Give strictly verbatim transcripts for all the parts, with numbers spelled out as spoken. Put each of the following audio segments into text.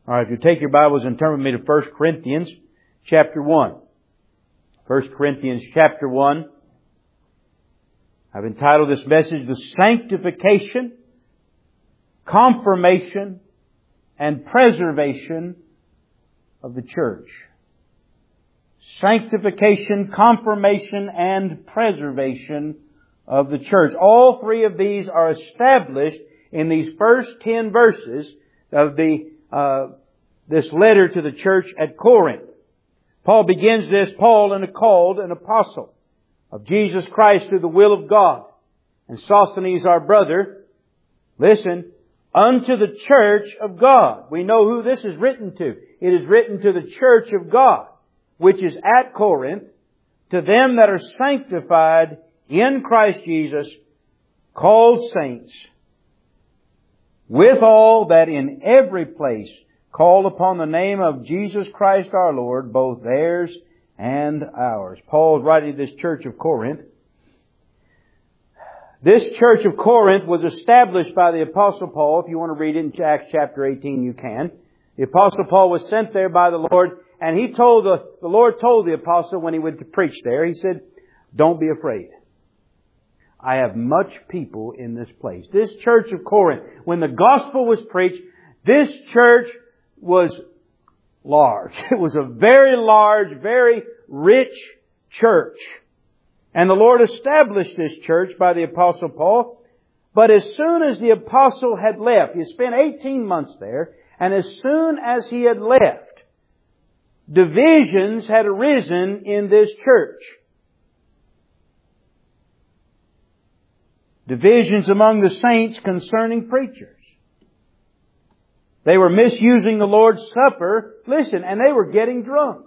All right, if you take your Bibles and turn with me to First Corinthians chapter one. First Corinthians chapter one. I've entitled this message, The Sanctification, Confirmation, and Preservation of the Church. Sanctification, Confirmation, and Preservation of the Church. All three of these are established in these first ten verses of the uh, this letter to the church at Corinth. Paul begins this, Paul, and called an apostle of Jesus Christ through the will of God, and Sosthenes our brother, listen, unto the church of God. We know who this is written to. It is written to the church of God, which is at Corinth, to them that are sanctified in Christ Jesus, called saints, with all that in every place call upon the name of Jesus Christ our Lord, both theirs and ours. Paul is writing to this church of Corinth. This church of Corinth was established by the Apostle Paul. If you want to read it in Acts chapter eighteen, you can. The Apostle Paul was sent there by the Lord, and he told the, the Lord told the Apostle when he went to preach there, he said, don't be afraid. I have much people in this place. This church of Corinth, when the gospel was preached, this church was large. It was a very large, very rich church. And the Lord established this church by the Apostle Paul. But as soon as the Apostle had left, he spent eighteen months there, and as soon as he had left, divisions had arisen in this church. Divisions among the saints concerning preachers. They were misusing the Lord's Supper, listen, and they were getting drunk.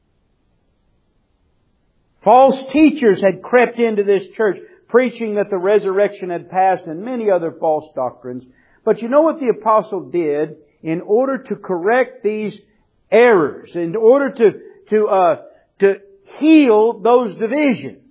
False teachers had crept into this church, preaching that the resurrection had passed and many other false doctrines. But you know what the apostle did in order to correct these errors, in order to, to, uh, to heal those divisions?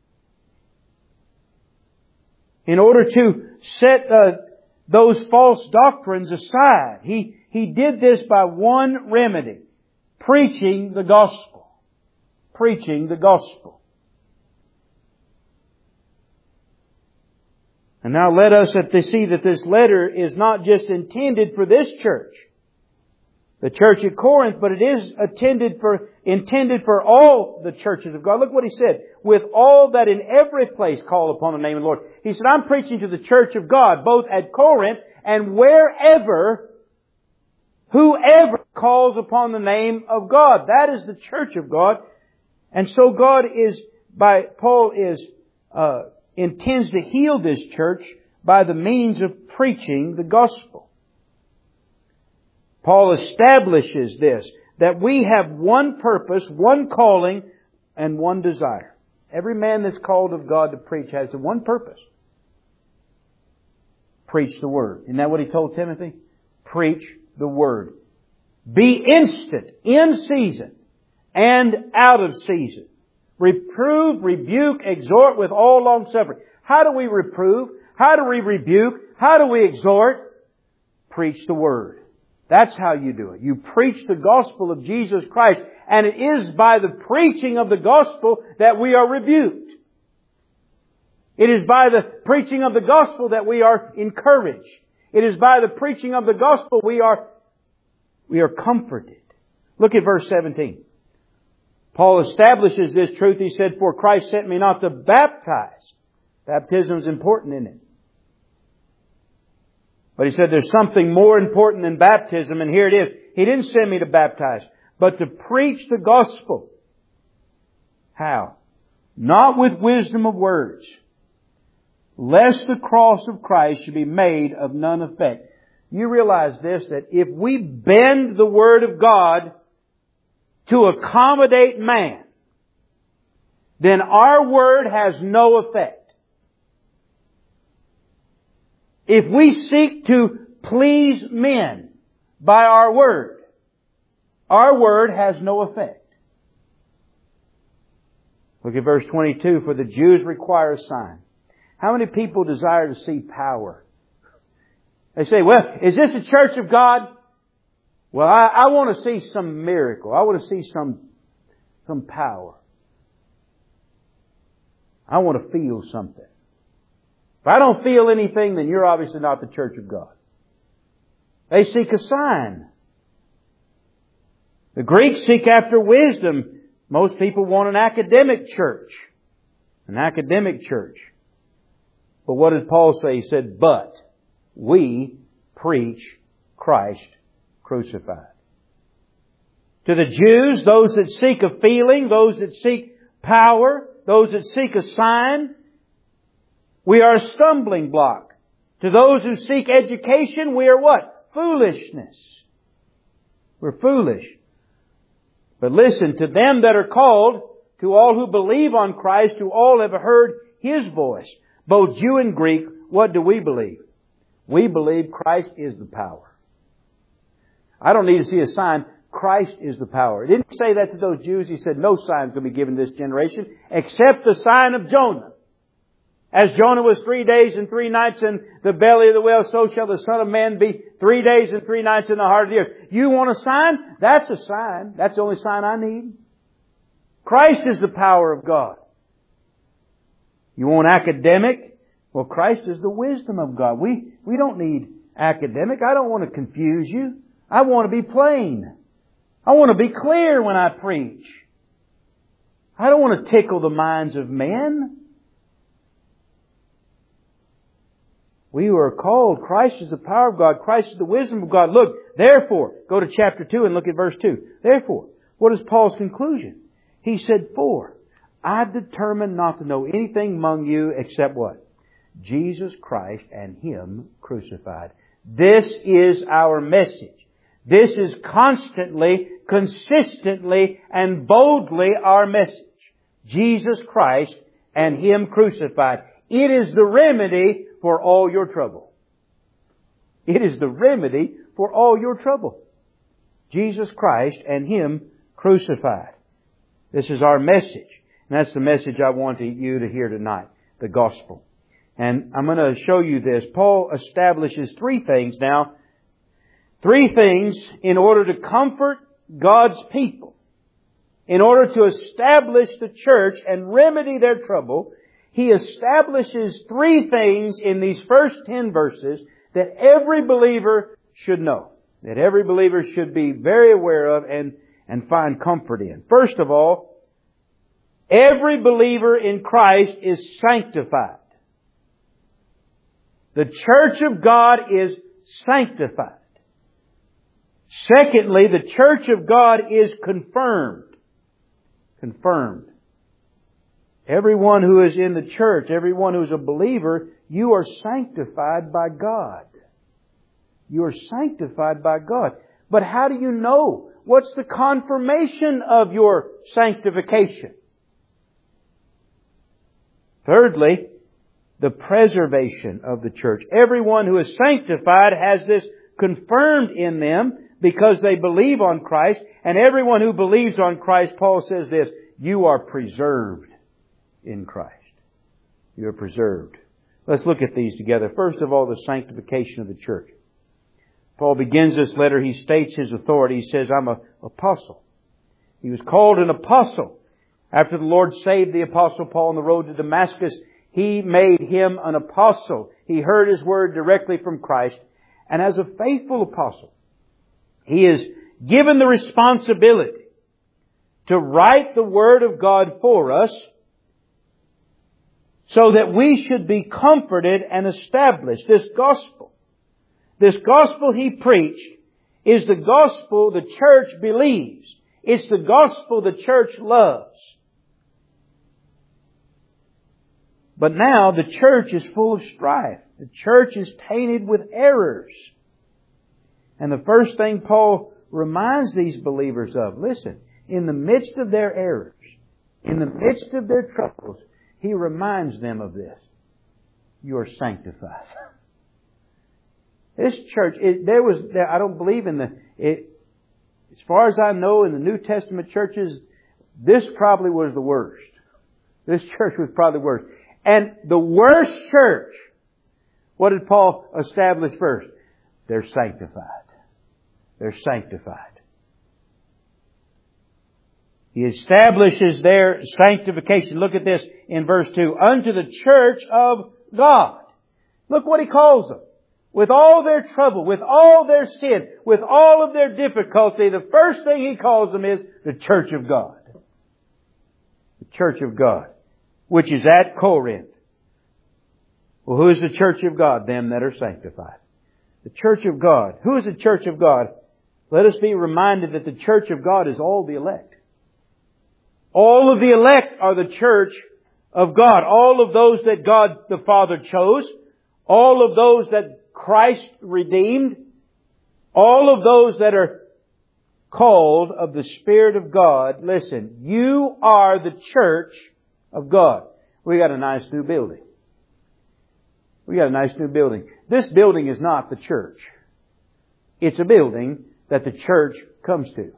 In order to set uh, those false doctrines aside. He, he did this by one remedy. Preaching the gospel. Preaching the gospel. And now let us see that this letter is not just intended for this church, the church at Corinth, but it is intended for, intended for all the churches of God. Look what he said. With all that in every place call upon the name of the Lord. He said, I'm preaching to the church of God, both at Corinth and wherever, whoever calls upon the name of God. That is the church of God. And so God is, by, Paul is, uh, intends to heal this church by the means of preaching the gospel. Paul establishes this, that we have one purpose, one calling, and one desire. Every man that's called of God to preach has one purpose. Preach the Word. Isn't that what he told Timothy? Preach the Word. Be instant, in season, and out of season. Reprove, rebuke, exhort with all long suffering. How do we reprove? How do we rebuke? How do we exhort? Preach the Word. That's how you do it. You preach the gospel of Jesus Christ. And it is by the preaching of the gospel that we are rebuked. It is by the preaching of the gospel that we are encouraged. It is by the preaching of the gospel we are, we are comforted. Look at verse seventeen. Paul establishes this truth. He said, for Christ sent me not to baptize. Baptism is important, isn't it? But he said there's something more important than baptism, and here it is. He didn't send me to baptize, but to preach the gospel. How? Not with wisdom of words, lest the cross of Christ should be made of none effect. You realize this, that if we bend the Word of God to accommodate man, then our Word has no effect. If we seek to please men by our Word, our Word has no effect. Look at verse twenty-two. For the Jews require a sign. How many people desire to see power? They say, well, is this a church of God? Well, I, I want to see some miracle. I want to see some, some power. I want to feel something. If I don't feel anything, then you're obviously not the church of God. They seek a sign. The Greeks seek after wisdom. Most people want an academic church. An academic church. But what did Paul say? He said, but we preach Christ crucified. To the Jews, those that seek a feeling, those that seek power, those that seek a sign, we are a stumbling block. To those who seek education, we are what? Foolishness. We're foolish. But listen, to them that are called, to all who believe on Christ, who all have heard His voice, both Jew and Greek, what do we believe? We believe Christ is the power. I don't need to see a sign. Christ is the power. He didn't say that to those Jews. He said no sign's going to be given to this generation except the sign of Jonah. As Jonah was three days and three nights in the belly of the whale, so shall the Son of Man be three days and three nights in the heart of the earth. You want a sign? That's a sign. That's the only sign I need. Christ is the power of God. You want academic? Well, Christ is the wisdom of God. We, we don't need academic. I don't want to confuse you. I want to be plain. I want to be clear when I preach. I don't want to tickle the minds of men. We who are called, Christ is the power of God. Christ is the wisdom of God. Look, therefore, go to chapter two and look at verse two. Therefore, what is Paul's conclusion? He said, for I determined not to know anything among you except what? Jesus Christ and Him crucified. This is our message. This is constantly, consistently, and boldly our message. Jesus Christ and Him crucified. It is the remedy for all your trouble. It is the remedy for all your trouble. Jesus Christ and Him crucified. This is our message. And that's the message I want you to hear tonight. The gospel. And I'm going to show you this. Paul establishes three things now. Three things in order to comfort God's people. In order to establish the church and remedy their trouble, he establishes three things in these first ten verses that every believer should know. That every believer should be very aware of and, and find comfort in. First of all, every believer in Christ is sanctified. The church of God is sanctified. Secondly, the church of God is confirmed. Confirmed. Everyone who is in the church, everyone who is a believer, you are sanctified by God. You are sanctified by God. But how do you know? What's the confirmation of your sanctification? Thirdly, the preservation of the church. Everyone who is sanctified has this confirmed in them because they believe on Christ. And everyone who believes on Christ, Paul says this, you are preserved in Christ. You are preserved. Let's look at these together. First of all, the sanctification of the church. Paul begins this letter. He states his authority. He says, I'm an apostle. He was called an apostle. After the Lord saved the apostle Paul on the road to Damascus, He made him an apostle. He heard His word directly from Christ. And as a faithful apostle, he is given the responsibility to write the Word of God for us so that we should be comforted and established. This gospel, this gospel he preached is the gospel the church believes. It's the gospel the church loves. But now the church is full of strife. The church is tainted with errors. And the first thing Paul reminds these believers of, listen, in the midst of their errors, in the midst of their troubles, he reminds them of this. You are sanctified. This church, it, there was, there, I don't believe in the, it, as far as I know in the New Testament churches, this probably was the worst. This church was probably the worst. And the worst church, what did Paul establish first? They're sanctified. They're sanctified. He establishes their sanctification. Look at this in verse two. Unto the church of God. Look what He calls them. With all their trouble, with all their sin, with all of their difficulty, the first thing He calls them is the church of God. The church of God, which is at Corinth. Well, who is the church of God? Them that are sanctified. The church of God. Who is the church of God? Let us be reminded that the church of God is all the elect. All of the elect are the church of God. All of those that God the Father chose. All of those that Christ redeemed. All of those that are called of the Spirit of God. Listen, you are the church of God. We got a nice new building. We got a nice new building. This building is not the church. It's a building that the church comes to.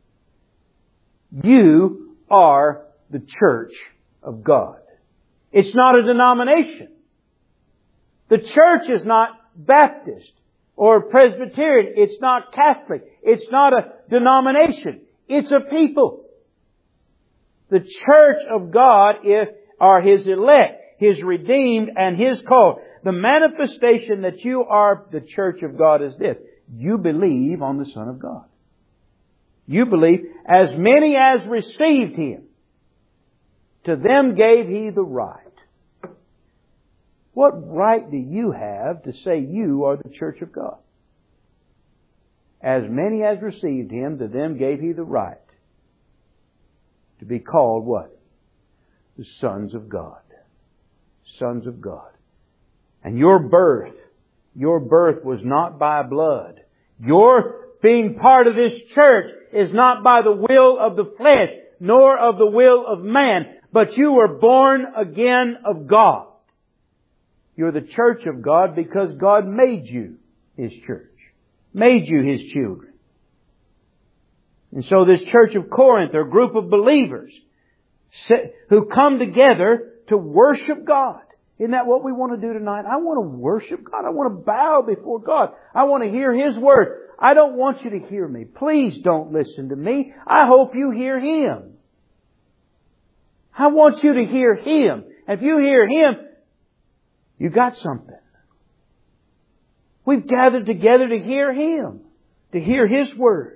You are the church of God. It's not a denomination. The church is not Baptist or Presbyterian. It's not Catholic. It's not a denomination. It's a people. The church of God are His elect, His redeemed, and His called. The manifestation that you are the church of God is this. You believe on the Son of God. You believe, as many as received Him, to them gave He the right. What right do you have to say you are the church of God? As many as received Him, to them gave He the right to be called what? The sons of God. Sons of God. And your birth, your birth was not by blood. Your being part of this church is not by the will of the flesh, nor of the will of man, but you were born again of God. You're the church of God because God made you His church. Made you His children. And so this church of Corinth are a group of believers who come together to worship God. Isn't that what we want to do tonight? I want to worship God. I want to bow before God. I want to hear His Word. I don't want you to hear me. Please don't listen to me. I hope you hear Him. I want you to hear Him. And if you hear Him, you got something. We've gathered together to hear Him, to hear His Word.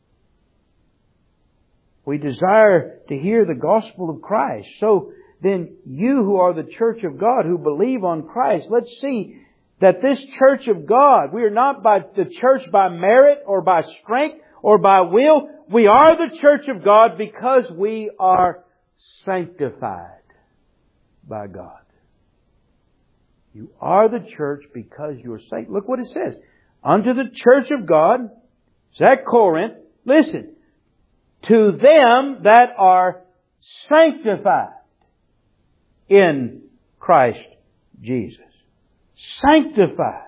We desire to hear the gospel of Christ. So then you who are the church of God, who believe on Christ, let's see that this church of God, we are not by the church by merit or by strength or by will. We are the church of God because we are sanctified by God. You are the church because you are sanctified. Look what it says. Unto the church of God, it's at Corinth, listen, to them that are sanctified in Christ Jesus. Sanctified.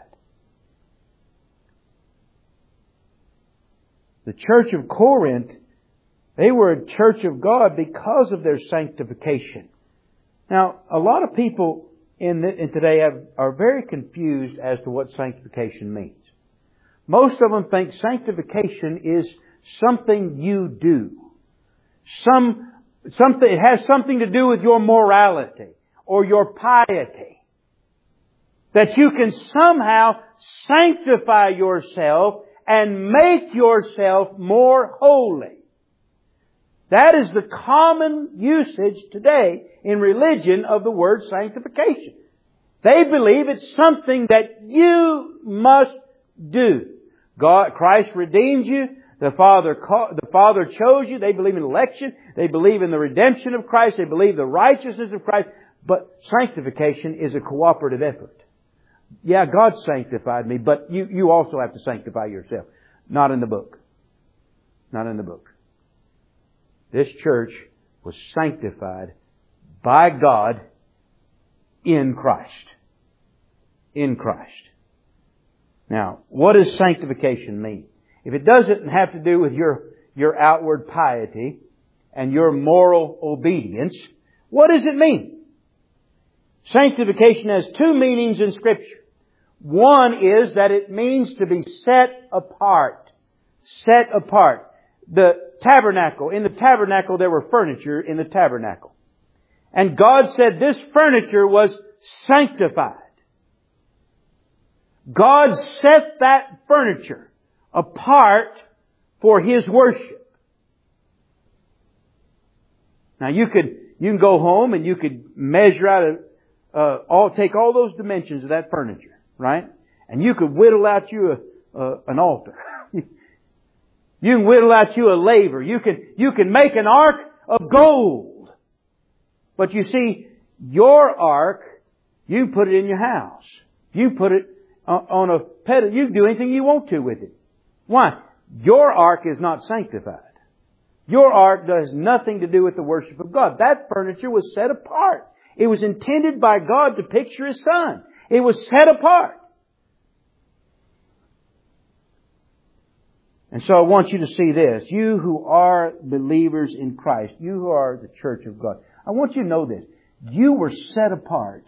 The church of Corinth, they were a church of God because of their sanctification. Now, a lot of people in, the, in today have, are very confused as to what sanctification means. Most of them think sanctification is something you do. Some Something, it has something to do with your morality or your piety. That you can somehow sanctify yourself and make yourself more holy. That is the common usage today in religion of the word sanctification. They believe it's something that you must do. God, Christ redeemed you. The Father, the Father chose you. They believe in election. They believe in the redemption of Christ. They believe the righteousness of Christ. But sanctification is a cooperative effort. Yeah, God sanctified me, but you, you also have to sanctify yourself. Not in the book. Not in the book. This church was sanctified by God in Christ. In Christ. Now, what does sanctification mean? If it doesn't have to do with your, your outward piety and your moral obedience, what does it mean? Sanctification has two meanings in Scripture. One is that it means to be set apart. set apart. The tabernacle, in the tabernacle there were furniture in the tabernacle. And God said this furniture was sanctified. God set that furniture apart for His worship. Now you could, you can go home and you could measure out a, uh, all, take all those dimensions of that furniture, right? And you could whittle out you a, uh, an altar. You can whittle out you a laver. You can, you can make an ark of gold. But you see, your ark, you put it in your house. You put it on a pedestal. You can do anything you want to with it. Why? Your ark is not sanctified. Your ark does nothing to do with the worship of God. That furniture was set apart. It was intended by God to picture His Son. It was set apart. And so I want you to see this. You who are believers in Christ, you who are the church of God, I want you to know this. You were set apart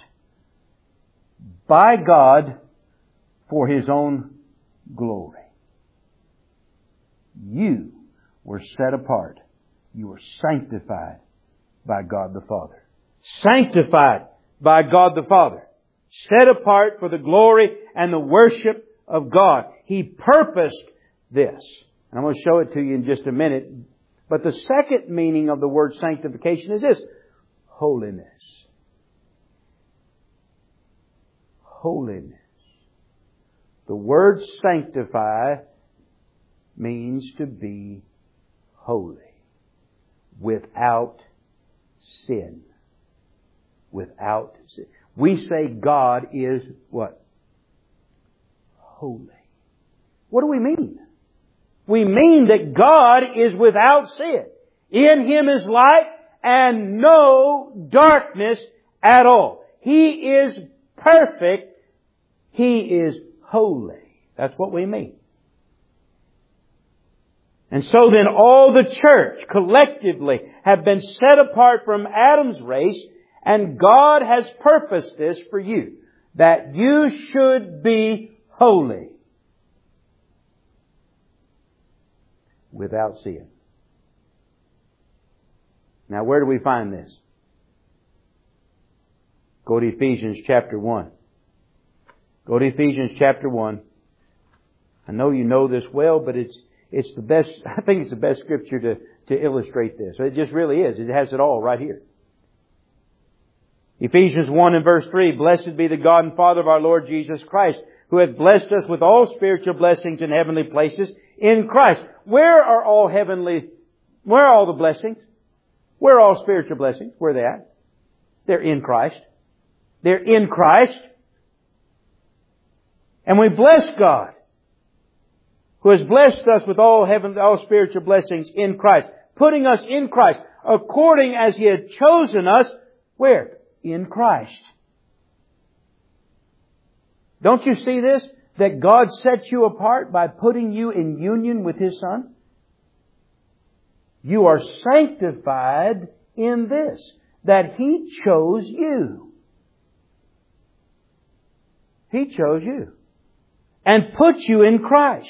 by God for His own glory. You were set apart. You were sanctified by God the Father. Sanctified by God the Father. Set apart for the glory and the worship of God. He purposed this. And I'm going to show it to you in just a minute. But the second meaning of the word sanctification is this. Holiness. Holiness. The word sanctify means to be holy. Without sin. Without sin. We say God is what? Holy. What do we mean? We mean that God is without sin. In Him is light and no darkness at all. He is perfect. He is holy. That's what we mean. And so then all the church collectively have been set apart from Adam's race, and God has purposed this for you, that you should be holy. Without sin. Now where do we find this? Go to Ephesians chapter one. Go to Ephesians chapter one. I know you know this well, but it's it's the best, I think it's the best scripture to, to illustrate this. It just really is. It has it all right here. Ephesians one and verse three, Blessed be the God and Father of our Lord Jesus Christ, who hath blessed us with all spiritual blessings in heavenly places in Christ. Where are all heavenly, where are all the blessings? Where are all spiritual blessings? Where are they at? They're in Christ. They're in Christ. And we bless God, who has blessed us with all heaven, all spiritual blessings in Christ, putting us in Christ, according as He had chosen us, where? In Christ. Don't you see this? That God set you apart by putting you in union with His Son? You are sanctified in this, that He chose you. He chose you. And put you in Christ.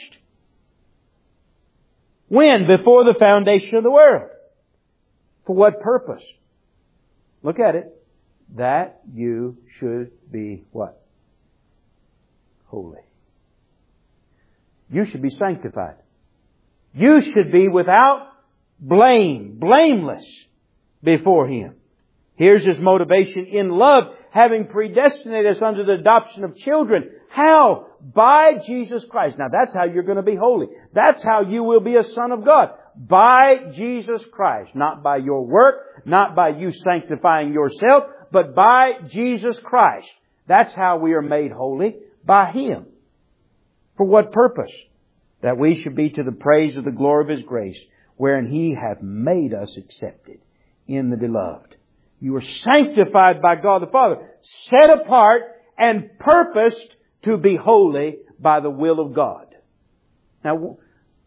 When? Before the foundation of the world. For what purpose? Look at it. That you should be what? Holy. You should be sanctified. You should be without blame, blameless before Him. Here's His motivation in love, having predestinated us unto the adoption of children. How? By Jesus Christ. Now that's how you're going to be holy. That's how you will be a son of God. By Jesus Christ. Not by your work, not by you sanctifying yourself, but by Jesus Christ. That's how we are made holy, by Him. For what purpose? That we should be to the praise of the glory of His grace, wherein He hath made us accepted in the beloved. You are sanctified by God the Father, set apart and purposed to be holy by the will of God. Now,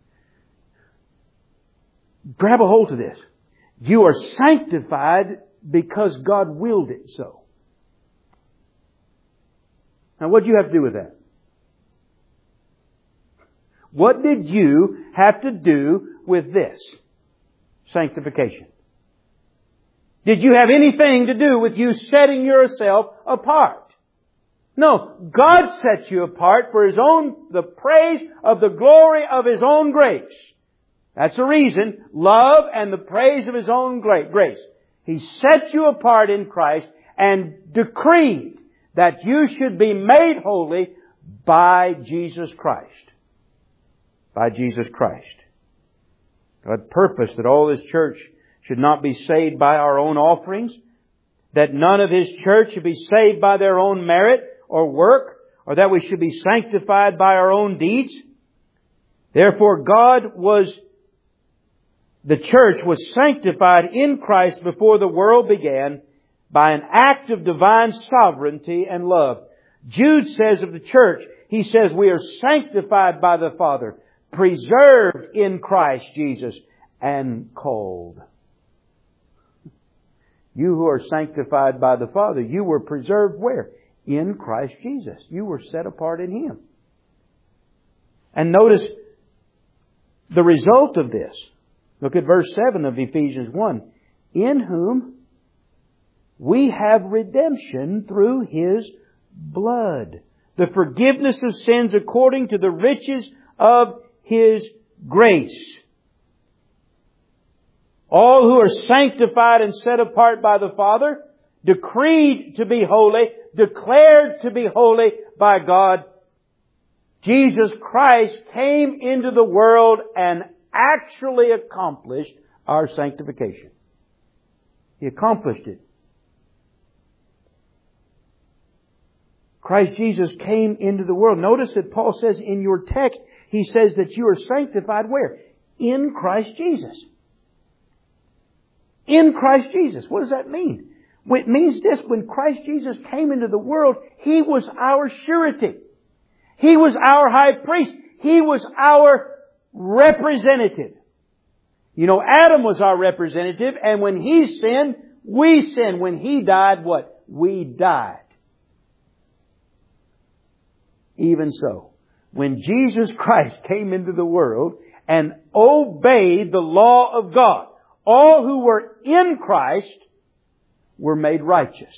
grab a hold of this. You are sanctified because God willed it so. Now, what do you have to do with that? What did you have to do with this? Sanctification. Did you have anything to do with you setting yourself apart? No. God set you apart for His own, the praise of the glory of His own grace. That's the reason. Love and the praise of His own grace. He set you apart in Christ and decreed that you should be made holy by Jesus Christ. By Jesus Christ. God purposed that all His church should not be saved by our own offerings, that none of His church should be saved by their own merit or work, or that we should be sanctified by our own deeds. Therefore, God was, the church was sanctified in Christ before the world began by an act of divine sovereignty and love. Jude says of the church, he says, we are sanctified by the Father, preserved in Christ Jesus, and called. You who are sanctified by the Father, you were preserved where? In Christ Jesus. You were set apart in Him. And notice the result of this. Look at verse seven of Ephesians one. In whom we have redemption through His blood, the forgiveness of sins according to the riches of His grace. All who are sanctified and set apart by the Father, decreed to be holy, declared to be holy by God, Jesus Christ came into the world and actually accomplished our sanctification. He accomplished it. Christ Jesus came into the world. Notice that Paul says in your text, he says that you are sanctified where? In Christ Jesus. In Christ Jesus. What does that mean? Well, it means this. When Christ Jesus came into the world, He was our surety. He was our high priest. He was our representative. You know, Adam was our representative, and when he sinned, we sinned. When he died, what? We died. Even so, when Jesus Christ came into the world and obeyed the law of God, all who were in Christ were made righteous.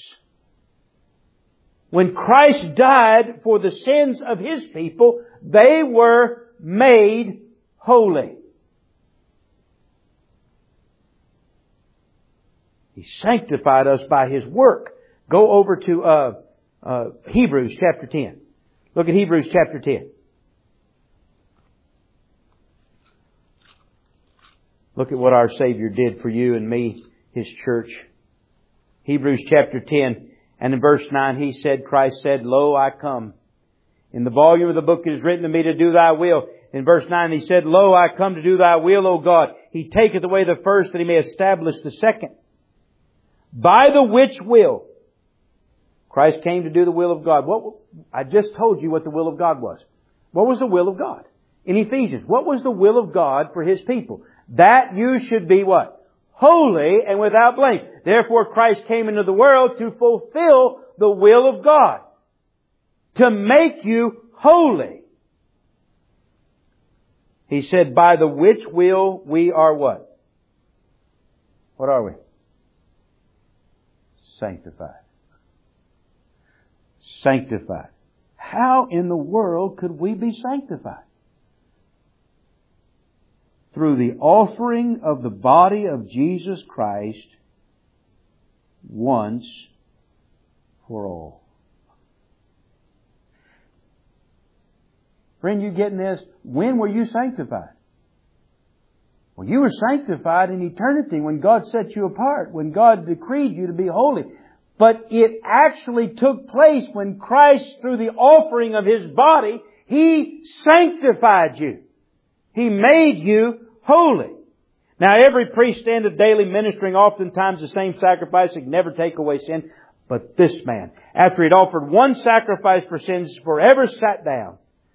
When Christ died for the sins of His people, they were made holy. He sanctified us by His work. Go over to uh, uh, Hebrews chapter ten. Look at Hebrews chapter ten. Look at what our Savior did for you and me, His church. Hebrews chapter ten and in verse nine He said, Christ said, Lo, I come. In the volume of the book it is written of me to do Thy will. In verse nine He said, Lo, I come to do Thy will, O God. He taketh away the first that He may establish the second. By the which will Christ came to do the will of God. What I just told you what the will of God was. What was the will of God? In Ephesians, what was the will of God for His people? That you should be what? Holy and without blame. Therefore Christ came into the world to fulfill the will of God. To make you holy. He said, by the which will we are what? What are we? Sanctified. Sanctified. How in the world could we be sanctified? Through the offering of the body of Jesus Christ once for all. Friend, you getting this? When were you sanctified? Well, you were sanctified in eternity when God set you apart, when God decreed you to be holy. But it actually took place when Christ, through the offering of His body, He sanctified you. He made you holy. Now, every priest standeth daily ministering oftentimes the same sacrifice that can never take away sin. But this man, after he'd offered one sacrifice for sins, forever sat down.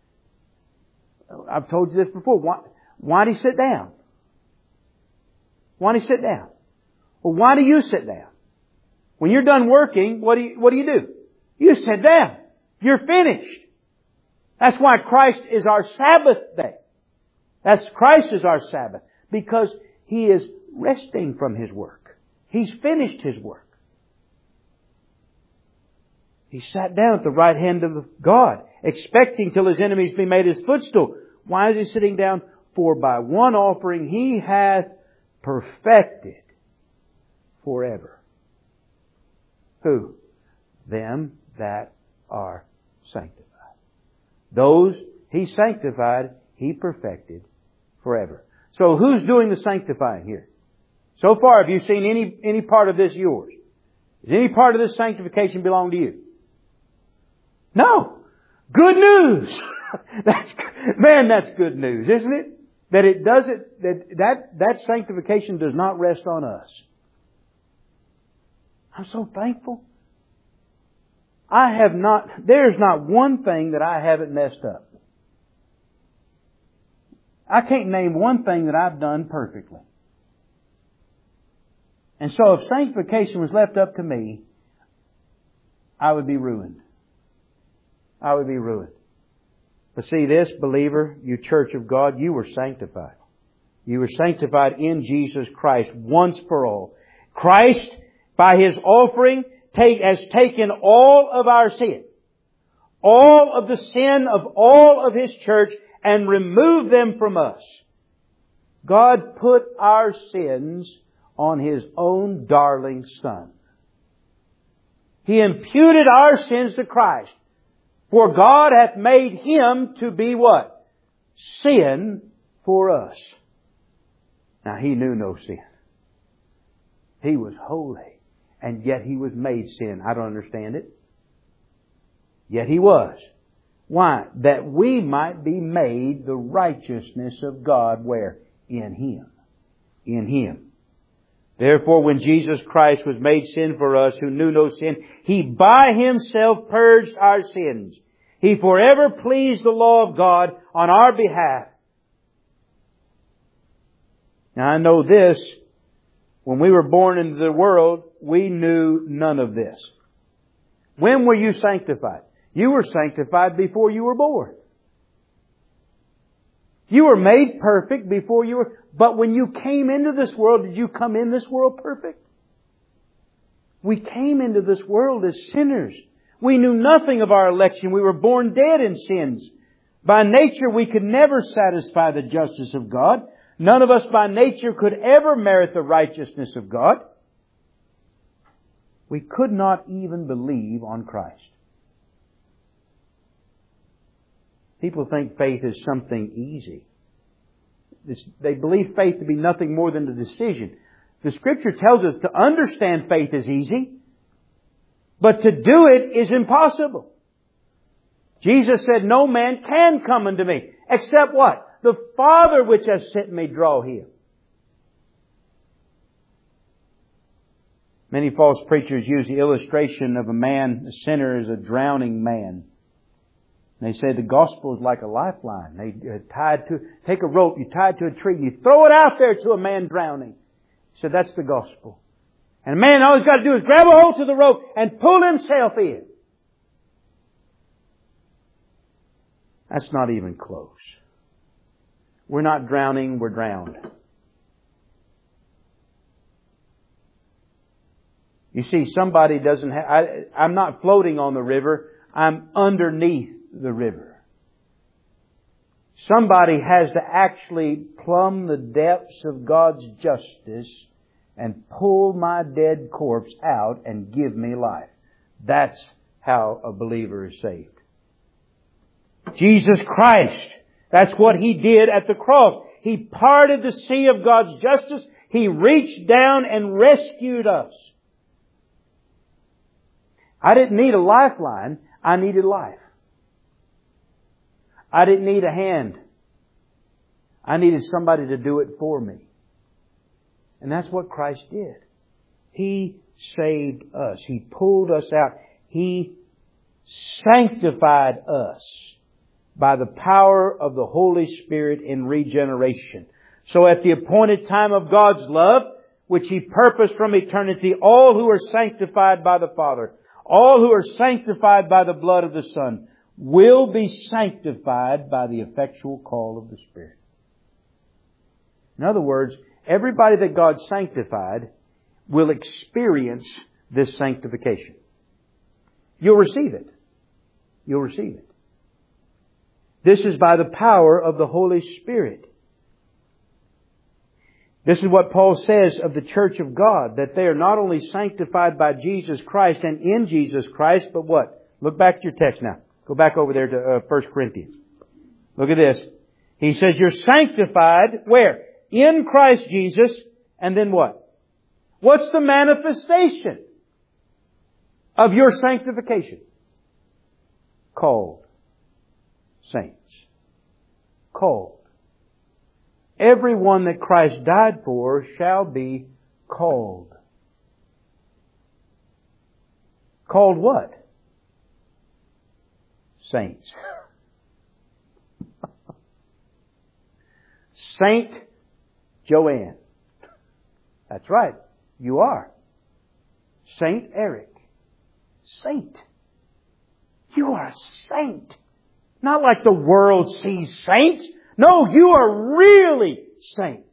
I've told you this before. Why, why did He sit down? Why did He sit down? Well, why do you sit down? When you're done working, what do you, what do you do? You sit down. You're finished. That's why Christ is our Sabbath day. That's Christ is our Sabbath. Because He is resting from His work. He's finished His work. He sat down at the right hand of God, expecting till His enemies be made His footstool. Why is He sitting down? For by one offering He hath perfected forever. Who? Them that are sanctified. Those He sanctified, He perfected forever. So who's doing the sanctifying here? So far, have you seen any, any part of this yours? Does any part of this sanctification belong to you? No. Good news. That's, man, that's good news, isn't it? That it doesn't, that, that, that sanctification does not rest on us. I'm so thankful. I have not, there's not one thing that I haven't messed up. I can't name one thing that I've done perfectly. And so if sanctification was left up to me, I would be ruined. I would be ruined. But see this, believer, you church of God, you were sanctified. You were sanctified in Jesus Christ once for all. Christ, by His offering, take, has taken all of our sin, all of the sin of all of His church, and removed them from us. God put our sins on His own darling Son. He imputed our sins to Christ. For God hath made Him to be what? Sin for us. Now He knew no sin. He was holy. And yet He was made sin. I don't understand it. Yet He was. Why? That we might be made the righteousness of God. Where? In Him. In Him. Therefore, when Jesus Christ was made sin for us who knew no sin, He by Himself purged our sins. He forever pleased the law of God on our behalf. Now I know this, when we were born into the world, we knew none of this. When were you sanctified? You were sanctified before you were born. You were made perfect before you were... But when you came into this world, did you come in this world perfect? We came into this world as sinners. We knew nothing of our election. We were born dead in sins. By nature, we could never satisfy the justice of God. None of us by nature could ever merit the righteousness of God. We could not even believe on Christ. People think faith is something easy. They believe faith to be nothing more than a decision. The Scripture tells us to understand faith is easy, but to do it is impossible. Jesus said, no man can come unto me, except what? The Father which has sent me draw him. Many false preachers use the illustration of a man, a sinner, as a drowning man. They say the gospel is like a lifeline. They uh, tied to, take a rope, you tie it to a tree, and you throw it out there to a man drowning. So that's the gospel. And a man, all he's got to do is grab a hold to the rope and pull himself in. That's not even close. We're not drowning, we're drowned. You see, somebody doesn't have... I, I'm not floating on the river. I'm underneath the river. Somebody has to actually plumb the depths of God's justice and pull my dead corpse out and give me life. That's how a believer is saved. Jesus Christ, that's what He did at the cross. He parted the sea of God's justice. He reached down and rescued us. I didn't need a lifeline. I needed life. I didn't need a hand. I needed somebody to do it for me. And that's what Christ did. He saved us. He pulled us out. He sanctified us by the power of the Holy Spirit in regeneration. So at the appointed time of God's love, which He purposed from eternity, all who are sanctified by the Father, all who are sanctified by the blood of the Son, will be sanctified by the effectual call of the Spirit. In other words, everybody that God sanctified will experience this sanctification. You'll receive it. You'll receive it. This is by the power of the Holy Spirit. This is what Paul says of the church of God, that they are not only sanctified by Jesus Christ and in Jesus Christ, but what? Look back at your text now. Go back over there to uh, First Corinthians. Look at this. He says you're sanctified where? In Christ Jesus. And then what? What's the manifestation of your sanctification? Called saints. Called. Everyone that Christ died for shall be called. Called what? Saints. Saint Joanne. That's right. You are. Saint Eric. Saint. You are a saint. Not like the world sees saints. No, you are really saints.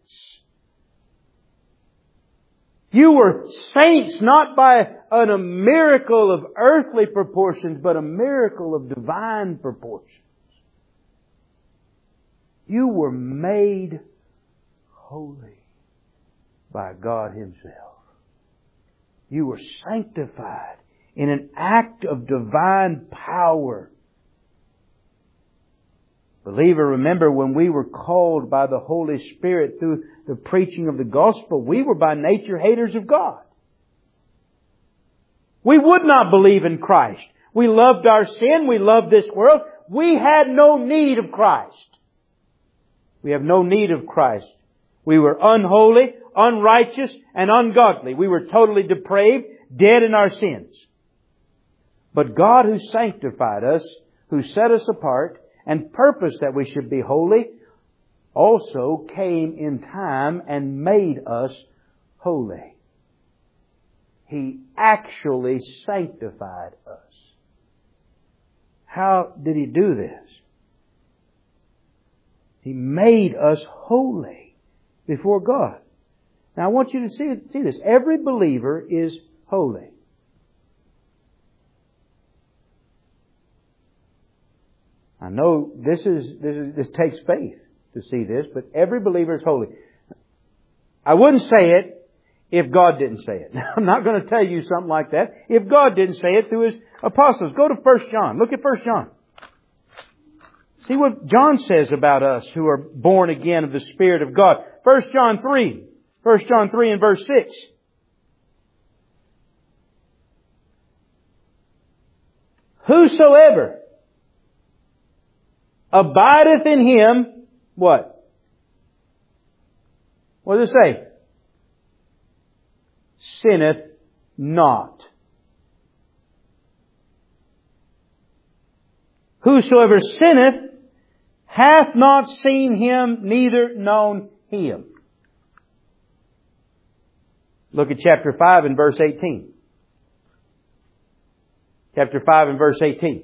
You were saints not by an, a miracle of earthly proportions, but a miracle of divine proportions. You were made holy by God Himself. You were sanctified in an act of divine power. Believer, remember when we were called by the Holy Spirit through the preaching of the gospel, we were by nature haters of God. We would not believe in Christ. We loved our sin. We loved this world. We had no need of Christ. We have no need of Christ. We were unholy, unrighteous, and ungodly. We were totally depraved, dead in our sins. But God who sanctified us, who set us apart, and purposed that we should be holy, also came in time and made us holy. He actually sanctified us. How did He do this? He made us holy before God. Now I want you to see, see this. Every believer is holy. I know this is, this is, this takes faith to see this, but every believer is holy. I wouldn't say it if God didn't say it. I'm not going to tell you something like that if God didn't say it through His apostles. Go to First John. Look at First John. See what John says about us who are born again of the Spirit of God. First John three. First John three and verse six. Whosoever abideth in Him, what? What does it say? Sinneth not. Whosoever sinneth hath not seen Him, neither known Him. Look at chapter five and verse eighteen. Chapter five and verse eighteen.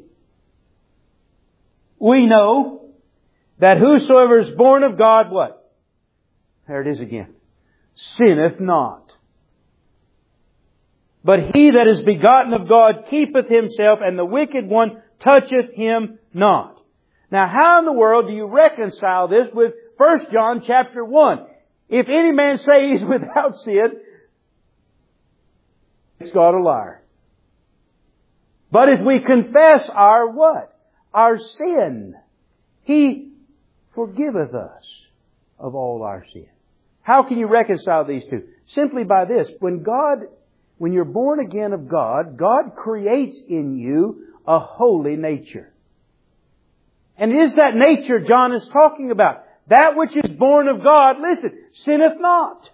We know that whosoever is born of God, what? There it is again. Sinneth not. But he that is begotten of God keepeth himself, and the wicked one toucheth him not. Now how in the world do you reconcile this with First John chapter one? If any man say he's without sin, it's God a liar. But if we confess our what? Our sin, He forgiveth us of all our sin. How can you reconcile these two? Simply by this. When God, when you're born again of God, God creates in you a holy nature. And it is that nature John is talking about. That which is born of God, listen, sinneth not.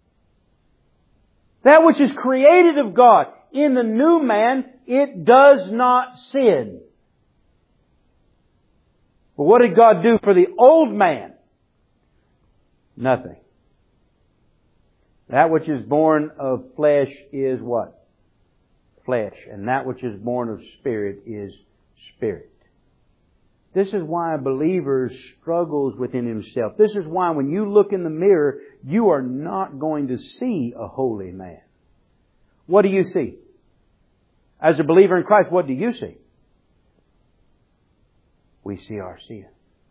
That which is created of God in the new man, it does not sin. But what did God do for the old man? Nothing. That which is born of flesh is what? Flesh. And that which is born of spirit is spirit. This is why a believer struggles within himself. This is why when you look in the mirror, you are not going to see a holy man. What do you see? As a believer in Christ, what do you see? We see our sin.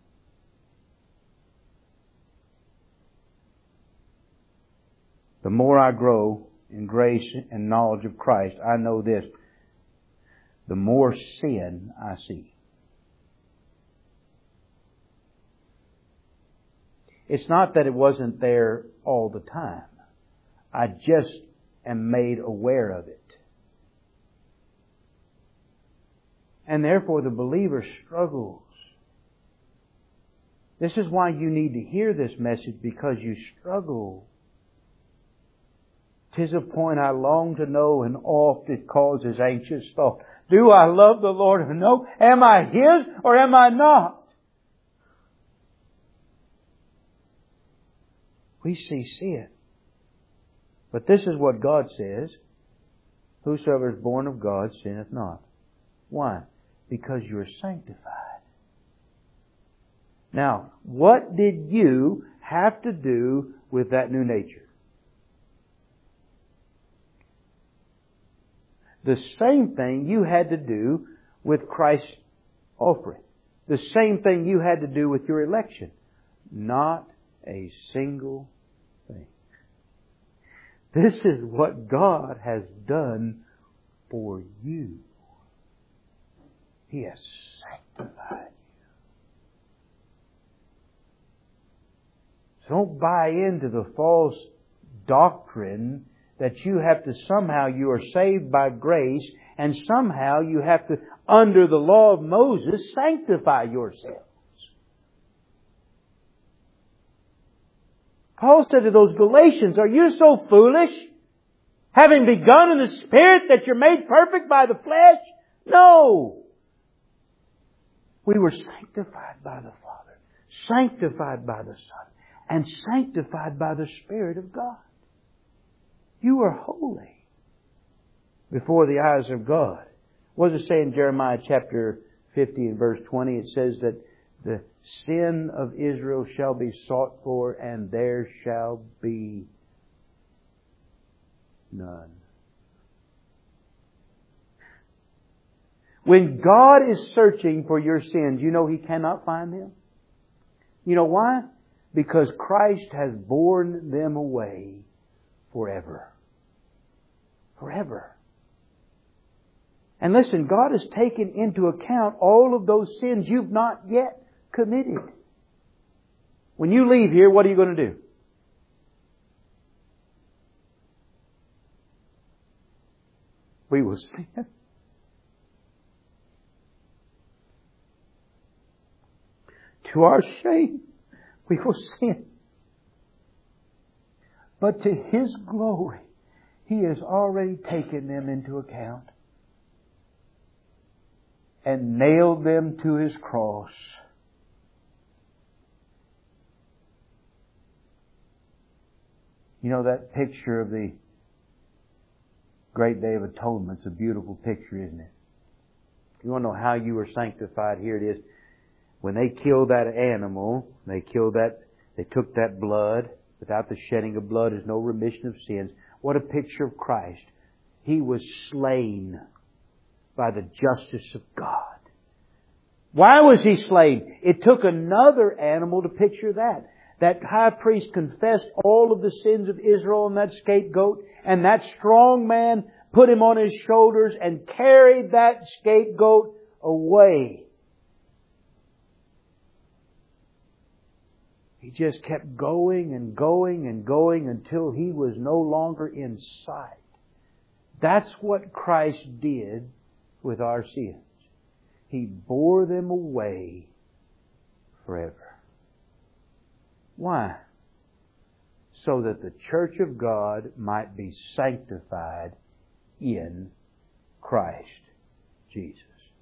The more I grow in grace and knowledge of Christ, I know this. The more sin I see. It's not that it wasn't there all the time. I just am made aware of it. And therefore the believer struggles. This is why you need to hear this message, because you struggle. 'Tis a point I long to know, and oft it causes anxious thought. Do I love the Lord or no? Am I His or am I not? We see sin. But this is what God says. Whosoever is born of God sinneth not. Why? Because you are sanctified. Now, what did you have to do with that new nature? The same thing you had to do with Christ's offering. The same thing you had to do with your election. Not a single thing. This is what God has done for you. He has sanctified you. So don't buy into the false doctrine that you have to somehow, you are saved by grace, and somehow you have to, under the law of Moses, sanctify yourselves. Paul said to those Galatians, are you so foolish? Having begun in the Spirit that you're made perfect by the flesh? No! We were sanctified by the Father, sanctified by the Son, and sanctified by the Spirit of God. You are holy before the eyes of God. What does it say in Jeremiah chapter fifty and verse twenty? It says that the sin of Israel shall be sought for, and there shall be none. When God is searching for your sins, you know He cannot find them. You know why? Because Christ has borne them away forever. Forever. And listen, God has taken into account all of those sins you've not yet committed. When you leave here, what are you going to do? We will sin. To our shame, we will sin. But to His glory, He has already taken them into account and nailed them to His cross. You know, that picture of the Great Day of Atonement is a beautiful picture, isn't it? You want to know how you were sanctified? Here it is. When they killed that animal, they killed that, they took that blood. Without the shedding of blood is no remission of sins. What a picture of Christ. He was slain by the justice of God. Why was He slain? It took another animal to picture that. That high priest confessed all of the sins of Israel on that scapegoat, and that strong man put him on his shoulders and carried that scapegoat away. He just kept going and going and going until He was no longer in sight. That's what Christ did with our sins. He bore them away forever. Why? So that the church of God might be sanctified in Christ Jesus.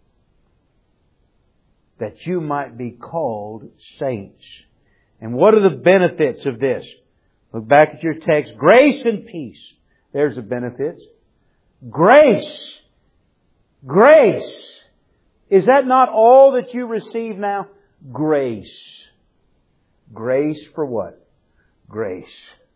That you might be called saints. And what are the benefits of this? Look back at your text. Grace and peace. There's the benefits. Grace. Grace. Is that not all that you receive now? Grace. Grace for what? Grace.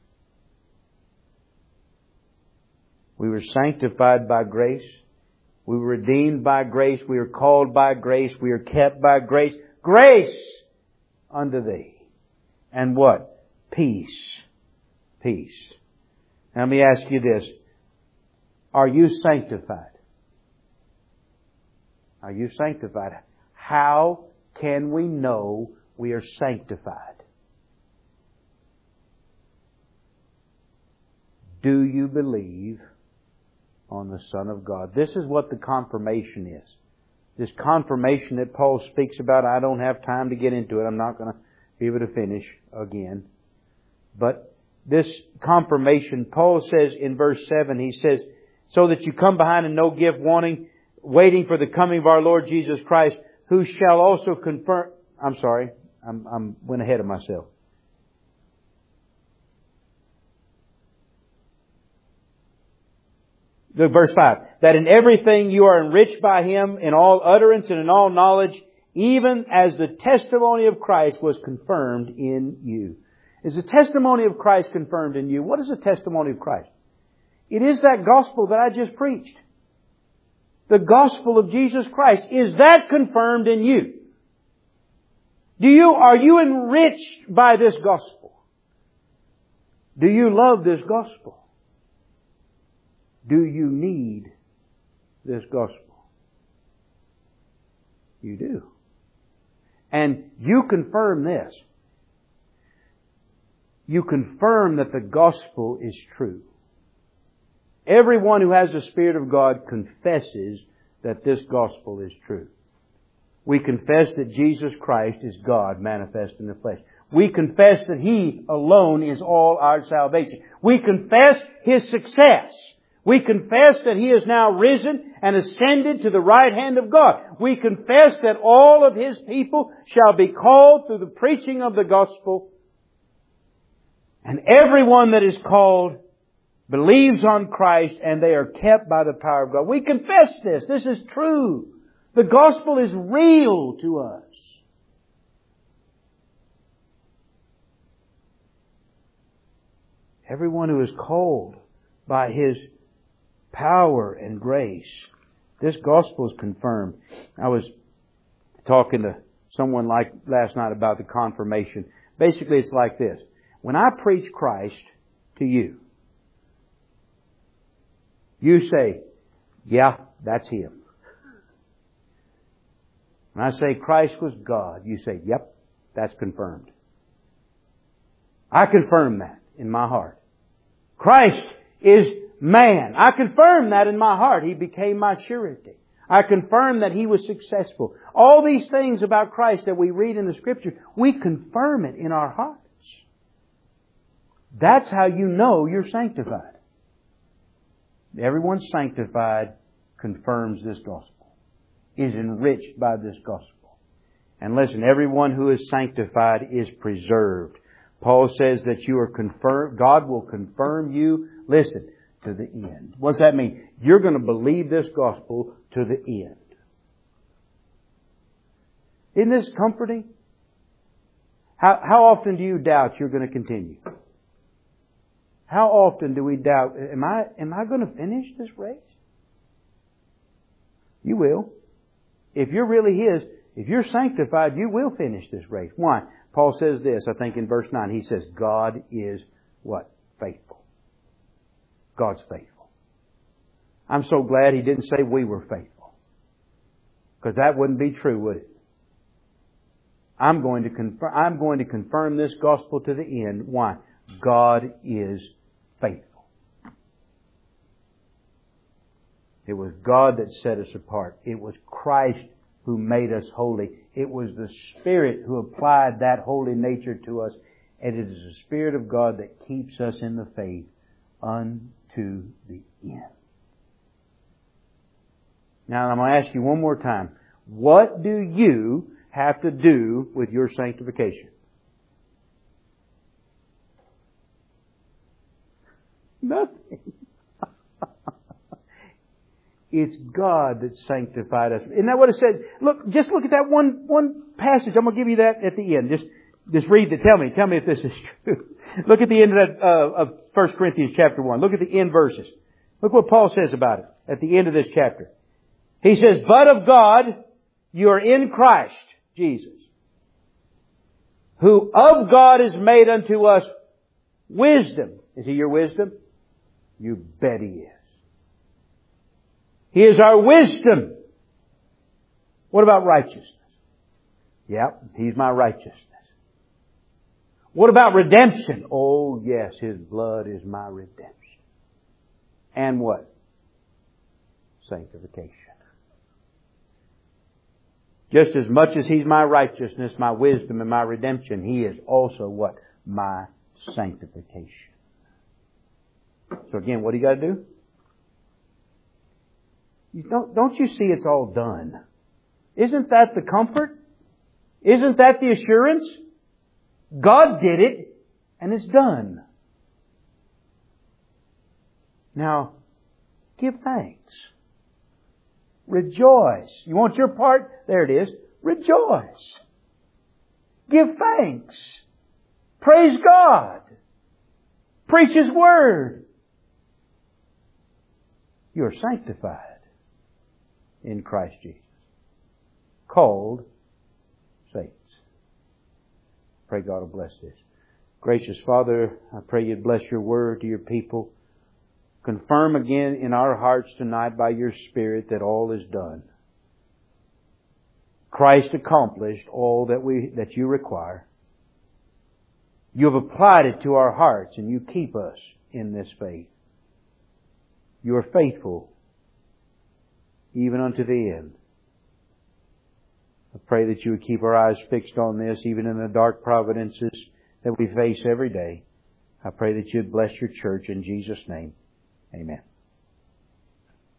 We were sanctified by grace. We were redeemed by grace. We are called by grace. We are kept by grace. Grace unto thee. And what? Peace. Peace. Now let me ask you this. Are you sanctified? Are you sanctified? How can we know we are sanctified? Do you believe on the Son of God? This is what the confirmation is. This confirmation that Paul speaks about, I don't have time to get into it. I'm not going to be able to finish again. But this confirmation, Paul says in verse seven, he says, so that you come behind and no gift wanting, waiting for the coming of our Lord Jesus Christ, who shall also confirm... I'm sorry, I'm, I'm went ahead of myself. Look, verse five. That in everything you are enriched by Him in all utterance and in all knowledge, even as the testimony of Christ was confirmed in you. Is the testimony of Christ confirmed in you? What is the testimony of Christ? It is that gospel that I just preached. The gospel of Jesus Christ. Is that confirmed in you? Do you, are you enriched by this gospel? Do you love this gospel? Do you need this gospel? You do. And you confirm this. You confirm that the gospel is true. Everyone who has the Spirit of God confesses that this gospel is true. We confess that Jesus Christ is God manifest in the flesh. We confess that He alone is all our salvation. We confess His success. We confess that He is now risen and ascended to the right hand of God. We confess that all of His people shall be called through the preaching of the gospel. And everyone that is called believes on Christ and they are kept by the power of God. We confess this. This is true. The gospel is real to us. Everyone who is called by His power and grace, this gospel is confirmed. I was talking to someone like last night about the confirmation. Basically, it's like this. When I preach Christ to you, you say, yeah, that's Him. When I say Christ was God, you say, yep, that's confirmed. I confirm that in my heart. Christ is man. I confirm that in my heart. He became my surety. I confirm that He was successful. All these things about Christ that we read in the Scripture, we confirm it in our hearts. That's how you know you're sanctified. Everyone sanctified confirms this gospel, is enriched by this gospel. And listen, everyone who is sanctified is preserved. Paul says that you are confirmed, God will confirm you, listen, to the end. What does that mean? You're going to believe this gospel to the end. Isn't this comforting? How, how often do you doubt you're going to continue? How often do we doubt, am I, am I going to finish this race? You will. If you're really His, if you're sanctified, you will finish this race. Why? Paul says this, I think in verse nine, he says, God is what? Faithful. God's faithful. I'm so glad he didn't say we were faithful. Because that wouldn't be true, would it? I'm going to confirm, I'm going to confirm this gospel to the end. Why? God is faithful. It was God that set us apart. It was Christ who made us holy. It was the Spirit who applied that holy nature to us. And it is the Spirit of God that keeps us in the faith unto the end. Now I'm going to ask you one more time. What do you have to do with your sanctification? Nothing. It's God that sanctified us. Isn't that what it said? Look, just look at that one, one passage. I'm going to give you that at the end. Just, just read it. Tell me, tell me if this is true. Look at the end of that, uh, of First Corinthians chapter one. Look at the end verses. Look what Paul says about it at the end of this chapter. He says, but of God, you are in Christ Jesus, who of God is made unto us wisdom. Is He your wisdom? You bet He is. He is our wisdom. What about righteousness? Yep, He's my righteousness. What about redemption? Oh yes, His blood is my redemption. And what? Sanctification. Just as much as He's my righteousness, my wisdom, and my redemption, He is also what? My sanctification. So again, what do you got to do? You don't, don't you see it's all done? Isn't that the comfort? Isn't that the assurance? God did it, and it's done. Now, give thanks. Rejoice. You want your part? There it is. Rejoice. Give thanks. Praise God. Preach His Word. You are sanctified in Christ Jesus. Called saints. Pray God will bless this. Gracious Father, I pray You'd bless Your Word to Your people. Confirm again in our hearts tonight by Your Spirit that all is done. Christ accomplished all that we that You require. You have applied it to our hearts, and You keep us in this faith. You are faithful even unto the end. I pray that You would keep our eyes fixed on this, even in the dark providences that we face every day. I pray that You'd bless Your church in Jesus' name. Amen.